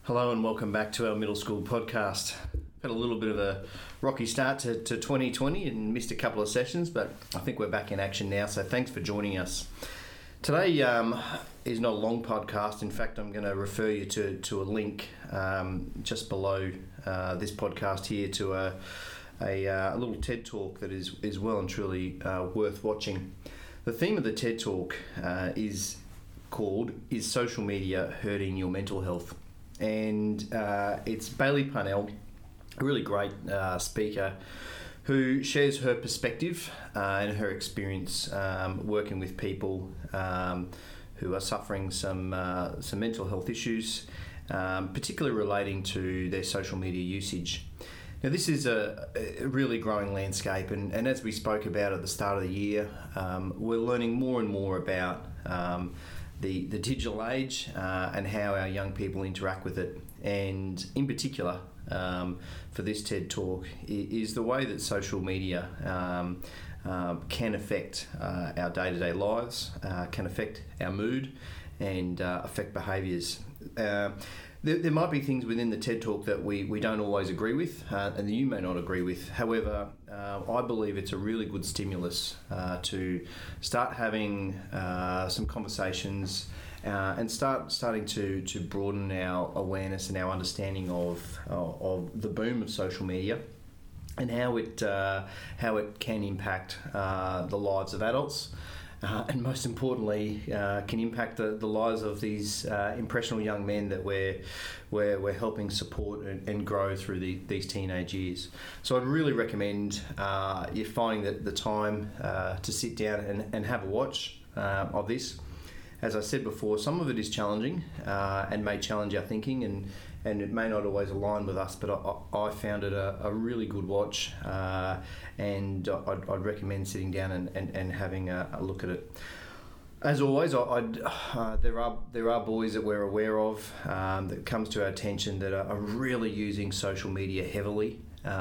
Hello and welcome back to our middle school podcast. Had a little bit of a rocky start to 2020 and missed a couple of sessions, but I think we're back in action now, so thanks for joining us. Today is not a long podcast. In fact, I'm going to refer you to a link just below this podcast here to a little TED Talk that is well and truly worth watching. The theme of the TED Talk is called "Is Social Media Hurting Your Mental Health?" And it's Bailey Parnell, a really great speaker, who shares her perspective and her experience working with people who are suffering some mental health issues, particularly relating to their social media usage. Now, this is a really growing landscape, and as we spoke about at the start of the year, we're learning more and more about the digital age and how our young people interact with it. And in particular, for this TED Talk, is the way that social media can affect our day-to-day lives, can affect our mood, and affect behaviours. There might be things within the TED Talk that we don't always agree with, and that you may not agree with. However, I believe it's a really good stimulus to start having some conversations and starting to broaden our awareness and our understanding of the boom of social media and how it can impact the lives of adults. And most importantly, can impact the lives of these impressionable young men that we're helping support and grow through these teenage years. So I'd really recommend you finding the time to sit down and have a watch of this. As I said before, some of it is challenging and may challenge our thinking, and it may not always align with us, but I found it a really good watch, and I'd recommend sitting down and having a look at it. As always, there are boys that we're aware of that comes to our attention that are really using social media heavily,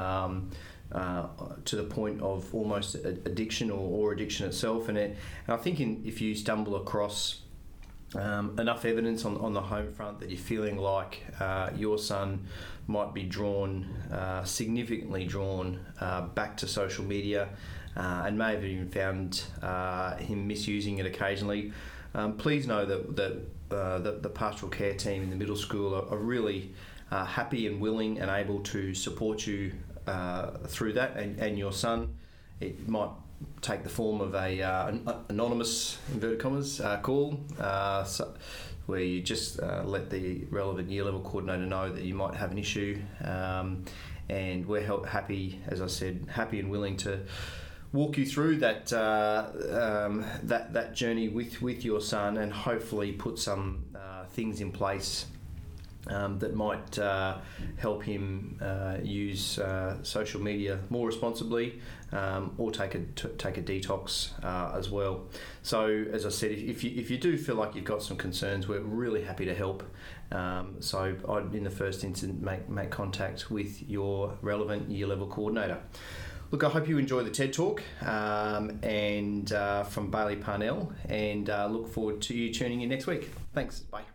to the point of almost addiction or addiction itself. And I think if you stumble across enough evidence on the home front that you're feeling like your son might be significantly drawn back to social media, and may have even found him misusing it occasionally, please know that the pastoral care team in the middle school are really happy and willing and able to support you through that and your son. It might take the form of an anonymous, inverted commas, call, where you just let the relevant year level coordinator know that you might have an issue, and we're happy, as I said, happy and willing to walk you through that journey with your son, and hopefully put some things in place that might help him use social media more responsibly, or take a detox as well. So, as I said, if you do feel like you've got some concerns, we're really happy to help. So I'd, in the first instance, make contact with your relevant year level coordinator. Look, I hope you enjoy the TED Talk and from Bailey Parnell, and look forward to you tuning in next week. Thanks. Bye.